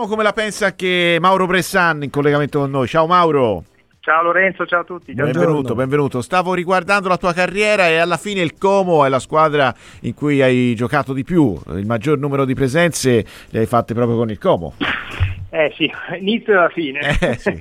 Vediamo come la pensa anche Mauro Bressan in collegamento con noi. Ciao Mauro. Ciao Lorenzo, ciao a tutti. Benvenuto. Stavo riguardando la tua carriera e alla fine il Como è la squadra in cui hai giocato di più, il maggior numero di presenze le hai fatte proprio con il Como. Sì, inizio e alla fine. Sì.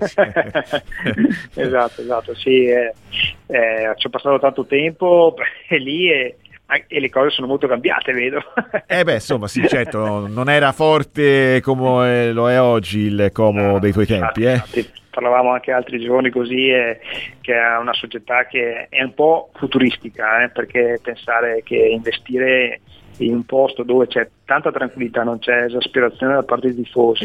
Esatto, sì. Ci ho passato tanto tempo lì e le cose sono molto cambiate, vedo. Insomma, sì, certo, non era forte come lo è oggi il Como dei tuoi tempi. Infatti, parlavamo anche altri giorni così, che è una società che è un po' futuristica, perché pensare che investire in un posto dove c'è tanta tranquillità, non c'è esasperazione da parte dei tifosi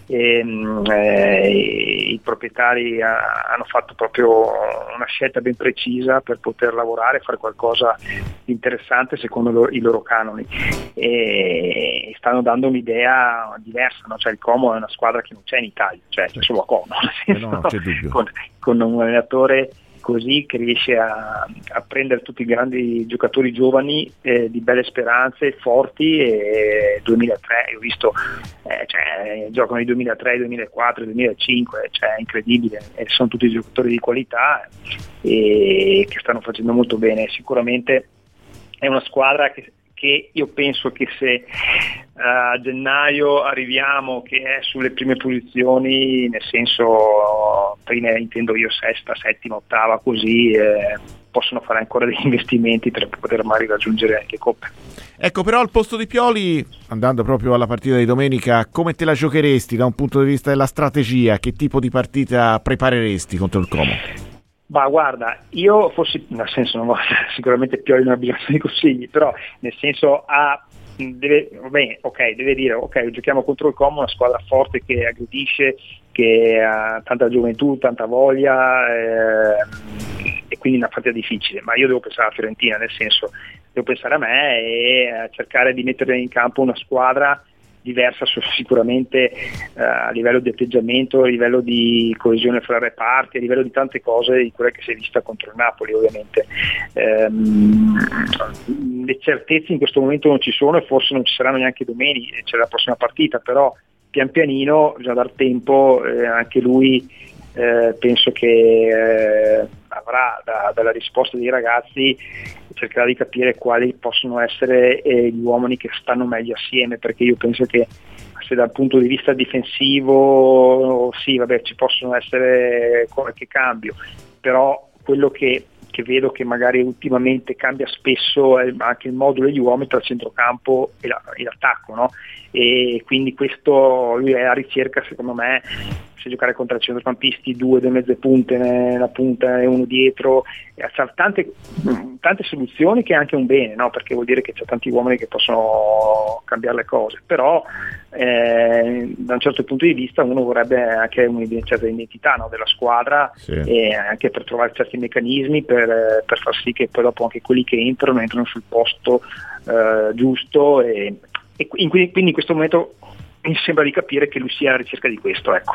i proprietari hanno fatto proprio una scelta ben precisa per poter lavorare e fare qualcosa di interessante secondo i loro canoni, e stanno dando un'idea diversa, no? Cioè il Como è una squadra che non c'è in Italia, c'è solo a Como, non c'è dubbio. Con un allenatore così che riesce a prendere tutti i grandi giocatori giovani di belle speranze, forti, e 2003 ho visto giocano nel 2003, 2004, 2005, è incredibile, e sono tutti giocatori di qualità e che stanno facendo molto bene. Sicuramente è una squadra che io penso che se a gennaio arriviamo che è sulle prime posizioni, nel senso prima intendo io sesta, settima, ottava, così possono fare ancora degli investimenti per poter magari raggiungere anche coppe. Ecco, però al posto di Pioli, andando proprio alla partita di domenica, come te la giocheresti da un punto di vista della strategia? Che tipo di partita prepareresti contro il Como? Ma guarda, io fossi, nel senso, sicuramente Pioli non ha bisogno di consigli, però nel senso deve dire ok, giochiamo contro il Como, una squadra forte che aggredisce, che ha tanta gioventù, tanta voglia, e quindi una partita difficile, ma io devo pensare alla Fiorentina, nel senso devo pensare a me e cercare di mettere in campo una squadra diversa sicuramente a livello di atteggiamento, a livello di coesione fra reparti, a livello di tante cose di quelle che si è vista contro il Napoli, ovviamente. Le certezze in questo momento non ci sono e forse non ci saranno neanche domenica, c'è la prossima partita, però pian pianino bisogna dar tempo, anche lui penso che avrà dalla risposta dei ragazzi, cercherà di capire quali possono essere gli uomini che stanno meglio assieme, perché io penso che se dal punto di vista difensivo ci possono essere qualche cambio, però quello che vedo che magari ultimamente cambia spesso è anche il modulo degli uomini tra il centrocampo e l'attacco, no? E quindi questo lui è a ricerca, secondo me, se giocare contro i centrocampisti, due mezze punte, una punta e uno dietro, c'ha tante soluzioni, che è anche un bene, no? Perché vuol dire che c'è tanti uomini che possono cambiare le cose, però da un certo punto di vista uno vorrebbe anche una certa identità, no? Della squadra, sì. E anche per trovare certi meccanismi per far sì che poi dopo anche quelli che entrano sul posto giusto, e quindi in questo momento mi sembra di capire che lui sia alla ricerca di questo, ecco.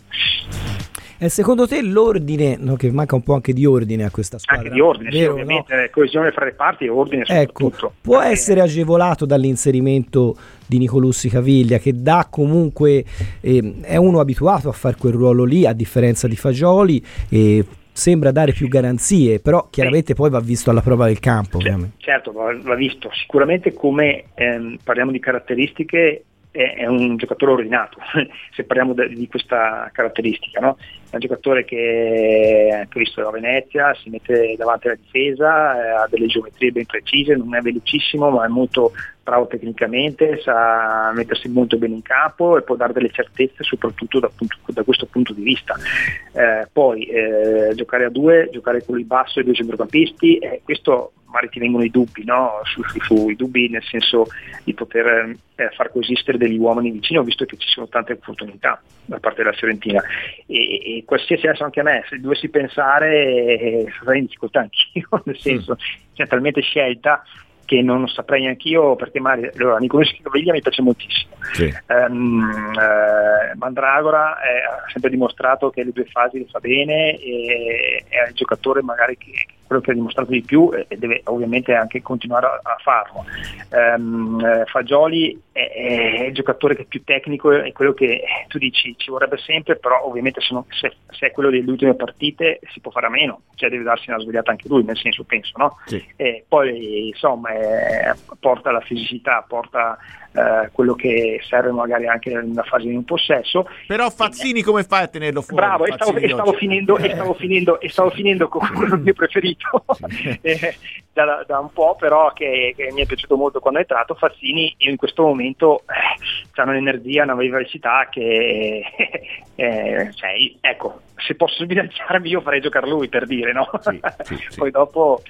E secondo te l'ordine, no, che manca un po' anche di ordine a questa squadra? Anche di ordine, vero, sì, ovviamente, no? Coesione fra le parti e ordine soprattutto. Ecco, può essere agevolato dall'inserimento di Nicolussi Caviglia, che dà comunque, è uno abituato a fare quel ruolo lì, a differenza di Fagioli, e sembra dare più garanzie, però chiaramente poi va visto alla prova del campo. Certo, va visto. Sicuramente, come parliamo di caratteristiche, è un giocatore ordinato, se parliamo di questa caratteristica, no? È un giocatore che ho visto da Venezia, si mette davanti alla difesa, ha delle geometrie ben precise, non è velocissimo ma è molto bravo tecnicamente, sa mettersi molto bene in campo e può dare delle certezze soprattutto da questo punto di vista. Poi giocare a due, giocare con il basso e due centrocampisti, questo magari ti vengono i dubbi, no? Sui dubbi, nel senso di poter far coesistere degli uomini vicini. Ho visto che ci sono tante opportunità da parte della Fiorentina, e qualsiasi adesso anche a me, se dovessi pensare, sarei in difficoltà anch'io, nel senso c'è talmente scelta che non saprei neanch'io, perché magari Nicolussi Caviglia mi piace moltissimo, sì. Mandragora ha sempre dimostrato che le due fasi le fa bene, e è un giocatore magari che quello che ha dimostrato di più e deve ovviamente anche continuare a farlo. Fagioli è il giocatore che è più tecnico, è quello che tu dici ci vorrebbe sempre, però ovviamente se è quello delle ultime partite si può fare a meno, cioè deve darsi una svegliata anche lui, nel senso, penso, no? Sì. E poi insomma porta la fisicità, porta quello che serve magari anche nella fase di un possesso. Però Fazzini come fai a tenerlo fuori? Bravo, e stavo finendo con quello mio preferito da un po', però che mi è piaciuto molto quando è entrato Fazzini. Io in questo momento c'ha un'energia, una vivacità che cioè, ecco, se posso sbilanciarmi io farei giocare lui, per dire, no? Sì. Poi dopo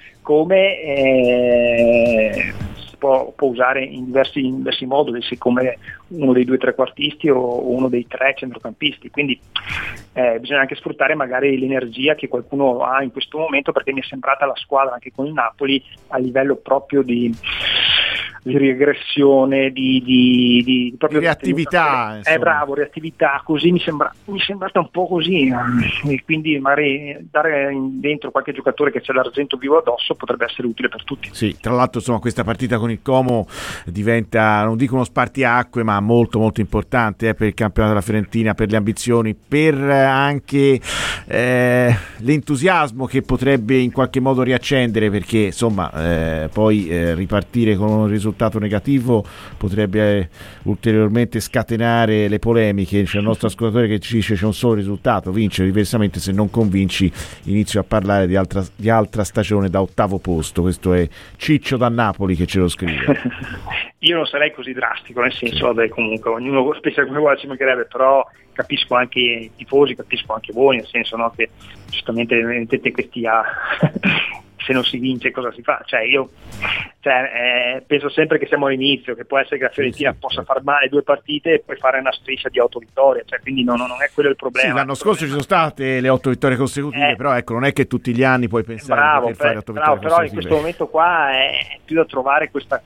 come si può usare in diversi modi, come uno dei 2 trequartisti o uno dei 3 centrocampisti, quindi bisogna anche sfruttare magari l'energia che qualcuno ha in questo momento, perché mi è sembrata la squadra anche con il Napoli a livello proprio di regressione, di proprio reattività, bravo, reattività, così mi è sembrata un po' così, e quindi magari dare dentro qualche giocatore che c'è l'argento vivo addosso potrebbe essere utile per tutti. Sì, tra l'altro insomma questa partita con il Como diventa, non dico uno spartiacque, ma molto molto importante per il campionato della Fiorentina, per le ambizioni, per anche l'entusiasmo che potrebbe in qualche modo riaccendere, perché insomma poi ripartire con un risultato negativo potrebbe ulteriormente scatenare le polemiche. C'è il nostro ascoltatore che ci dice c'è un solo risultato, vincere, diversamente se non convinci inizio a parlare di altra stagione da 8º posto. Questo è Ciccio da Napoli che ce lo scrive. Io non sarei così drastico, nel senso, vabbè, comunque ognuno pensa come vuole, ci mancherebbe, però capisco anche i tifosi, capisco anche voi, nel senso, no, che giustamente mettete che stia se non si vince cosa si fa? Cioè io penso sempre che siamo all'inizio, che può essere che la Fiorentina possa far male 2 partite e poi fare una striscia di 8 vittorie, cioè, quindi non è quello il problema. Sì, l'anno scorso ci sono state le 8 vittorie consecutive, però ecco, non è che tutti gli anni puoi pensare di poter fare 8 vittorie consecutive. Però in questo momento qua è più da trovare questa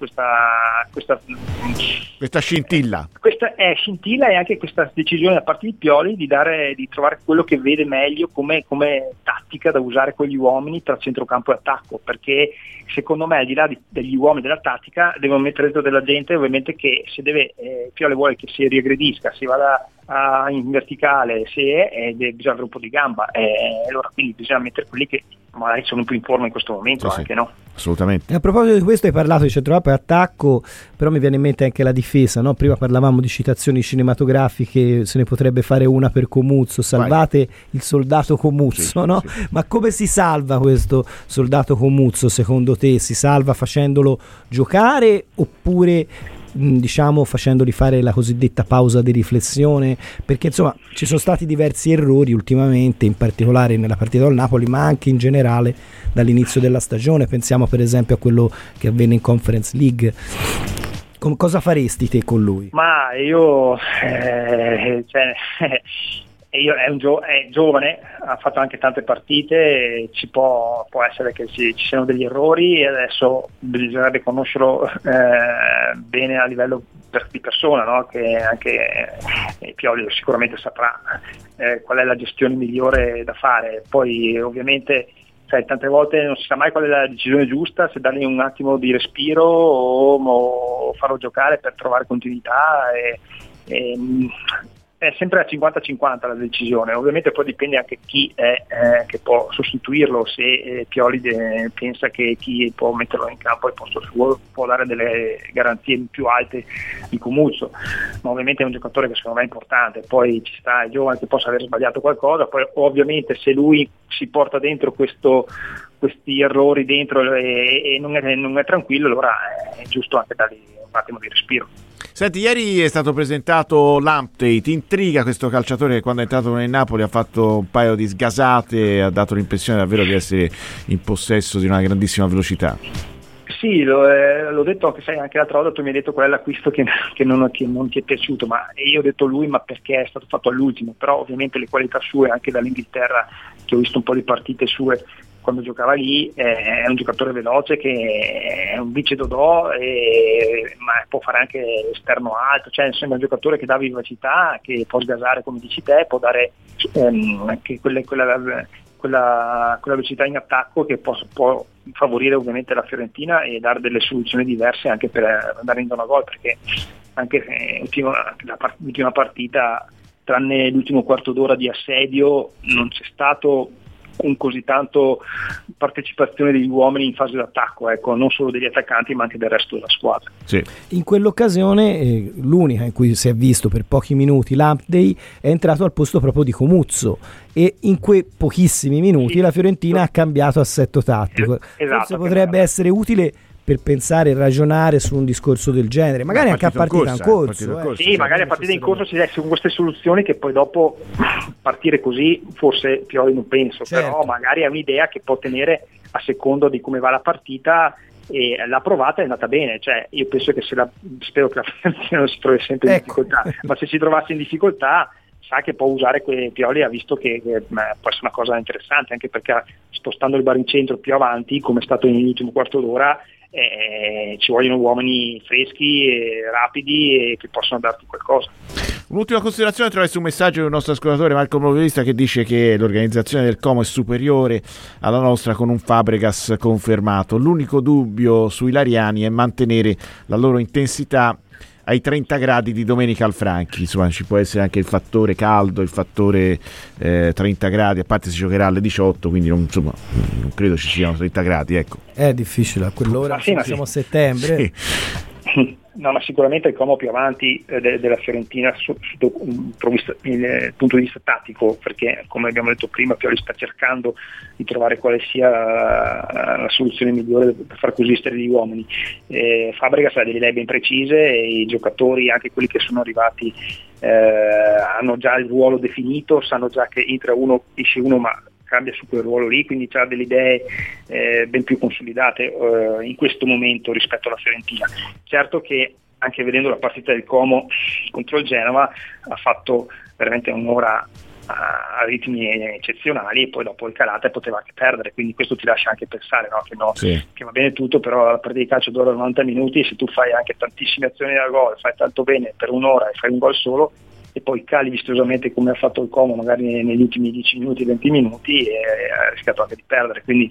scintilla. Questa è scintilla, e anche questa decisione da parte di Pioli di trovare quello che vede meglio come tattica da usare con gli uomini tra centrocampo e attacco, perché secondo me al di là degli uomini della tattica devono mettere dentro della gente, ovviamente, che se deve Pioli vuole che si riaggredisca, si vada in verticale, bisogna avere un po' di gamba, allora quindi bisogna mettere quelli che magari sono più in forma in questo momento, sì, anche, no? Assolutamente. E a proposito di questo, hai parlato di centrocampo e attacco, però mi viene in mente anche la difesa, no? Prima parlavamo di citazioni cinematografiche, se ne potrebbe fare una per Comuzzo, salvate il soldato Comuzzo, sì, no? Sì. Ma come si salva questo soldato Comuzzo secondo te? Si salva facendolo giocare oppure facendoli fare la cosiddetta pausa di riflessione? Perché insomma ci sono stati diversi errori ultimamente, in particolare nella partita del Napoli, ma anche in generale dall'inizio della stagione. Pensiamo per esempio a quello che avvenne in Conference League. Cosa faresti te con lui? Ma io è giovane, ha fatto anche tante partite, può essere che ci siano degli errori, e adesso bisognerebbe conoscerlo bene a livello di persona, no? Che anche Pioli sicuramente saprà qual è la gestione migliore da fare. Poi ovviamente tante volte non si sa mai qual è la decisione giusta, se dargli un attimo di respiro o farlo giocare per trovare continuità, è sempre a 50-50 la decisione. Ovviamente poi dipende anche chi è che può sostituirlo, se Pioli pensa che chi può metterlo in campo al posto suo può dare delle garanzie più alte di Comuzzo, ma ovviamente è un giocatore che secondo me è importante. Poi ci sta, è giovane, che possa aver sbagliato qualcosa, poi ovviamente se lui si porta dentro questi errori dentro e non è tranquillo, allora è giusto anche dargli un attimo di respiro. Senti, ieri è stato presentato Lamptey, ti intriga questo calciatore che quando è entrato nel Napoli ha fatto un paio di sgasate, ha dato l'impressione davvero di essere in possesso di una grandissima velocità? Sì, l'ho detto anche l'altra volta, tu mi hai detto qual è l'acquisto che non ti è piaciuto, ma io ho detto lui, ma perché è stato fatto all'ultimo, però ovviamente le qualità sue anche dall'Inghilterra, che ho visto un po' di partite sue quando giocava lì, è un giocatore veloce che è un vice Dodò, ma può fare anche esterno alto, cioè insomma è un giocatore che dà vivacità, che può sgasare come dici te, può dare anche quella quella velocità in attacco che può favorire ovviamente la Fiorentina e dare delle soluzioni diverse anche per andare in zona gol, perché anche l'ultima partita, tranne l'ultimo quarto d'ora di assedio, non c'è stato un così tanto partecipazione degli uomini in fase d'attacco, ecco, non solo degli attaccanti ma anche del resto della squadra. Sì. In quell'occasione l'unica in cui si è visto per pochi minuti Lamptey è entrato al posto proprio di Comuzzo, e in quei pochissimi minuti la Fiorentina ha cambiato assetto tattico. Forse potrebbe essere utile per pensare e ragionare su un discorso del genere, magari anche a partita in corso. Sì, magari a partita in corso si con queste soluzioni, che poi dopo partire così forse Pioli non penso, certo. Però magari è un'idea che può tenere a secondo di come va la partita, e l'ha provata, è andata bene. Cioè, io penso che spero che la Fiorentina non si trovi sempre in difficoltà, ma se si trovasse in difficoltà sa che può usare quei Pioli, ha visto che può essere una cosa interessante, anche perché spostando il baricentro più avanti, come è stato nell'ultimo quarto d'ora, ci vogliono uomini freschi e rapidi e che possono darti qualcosa. Un'ultima considerazione attraverso un messaggio del nostro ascoltatore Marco Motorista, che dice che l'organizzazione del Como è superiore alla nostra, con un Fabregas confermato. L'unico dubbio sui Lariani è mantenere la loro intensità ai 30 gradi di Domenica Alfranchi. Insomma, ci può essere anche il fattore caldo, il fattore 30 gradi, a parte si giocherà alle 18, quindi non credo ci siano 30 gradi, ecco. È difficile a quell'ora, siamo a settembre. Sì. No, ma sicuramente il Como più avanti della Fiorentina dal punto di vista tattico, perché come abbiamo detto prima Pioli sta cercando di trovare quale sia la soluzione migliore per far coesistere gli uomini. Fabregas ha delle idee ben precise e i giocatori, anche quelli che sono arrivati, hanno già il ruolo definito, sanno già che entra uno, esce uno, ma cambia su quel ruolo lì, quindi c'ha delle idee ben più consolidate in questo momento rispetto alla Fiorentina. Certo che anche vedendo la partita del Como contro il Genova ha fatto veramente un'ora a ritmi eccezionali, e poi dopo il calata poteva anche perdere, quindi questo ti lascia anche pensare, no? Che va bene tutto, però la partita di calcio dura 90 minuti e se tu fai anche tantissime azioni da gol, fai tanto bene per un'ora e fai un gol solo, e poi cali vistosamente come ha fatto il Como magari negli ultimi 10 minuti, 20 minuti, e ha rischiato anche di perdere. Quindi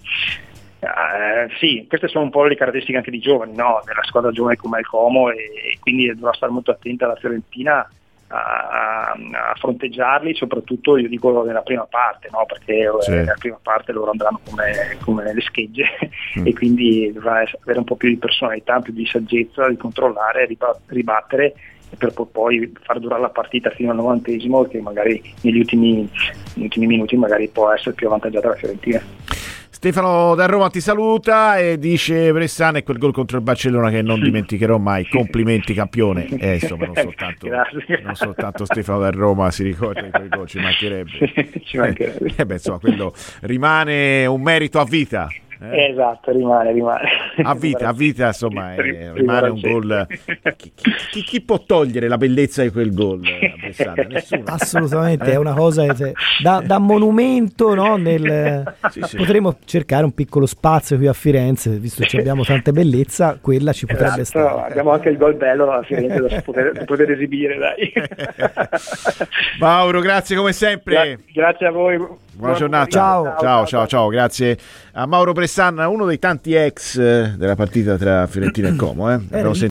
sì, queste sono un po' le caratteristiche anche di giovani, no? Della squadra giovane come il Como, e quindi dovrà stare molto attenta la Fiorentina a fronteggiarli, soprattutto io dico nella prima parte, no? Perché nella prima parte loro andranno come le schegge e quindi dovrà avere un po' più di personalità, più di saggezza, di controllare, ribattere, per poi far durare la partita fino al 90esimo, che magari negli ultimi minuti magari può essere più avvantaggiata la Fiorentina. Stefano da Roma ti saluta e dice: Bressan è quel gol contro il Barcellona che non dimenticherò mai. Complimenti campione. Insomma, non soltanto Stefano da Roma si ricorda di quel gol, ci mancherebbe. Ci mancherebbe. Insomma, quello rimane un merito a vita. Esatto, rimane a vita, insomma, rimane un gol. Chi può togliere la bellezza di quel gol? Nessuno. Assolutamente, è una cosa da monumento, no? Sì. Potremmo cercare un piccolo spazio qui a Firenze, visto che abbiamo tanta bellezza, quella ci potrebbe stare. Abbiamo anche il gol bello a Firenze da poter esibire, dai. Mauro, grazie come sempre. Grazie a voi. Buona giornata. Ciao, grazie a Mauro Bressan, uno dei tanti ex della partita tra Fiorentina e Como.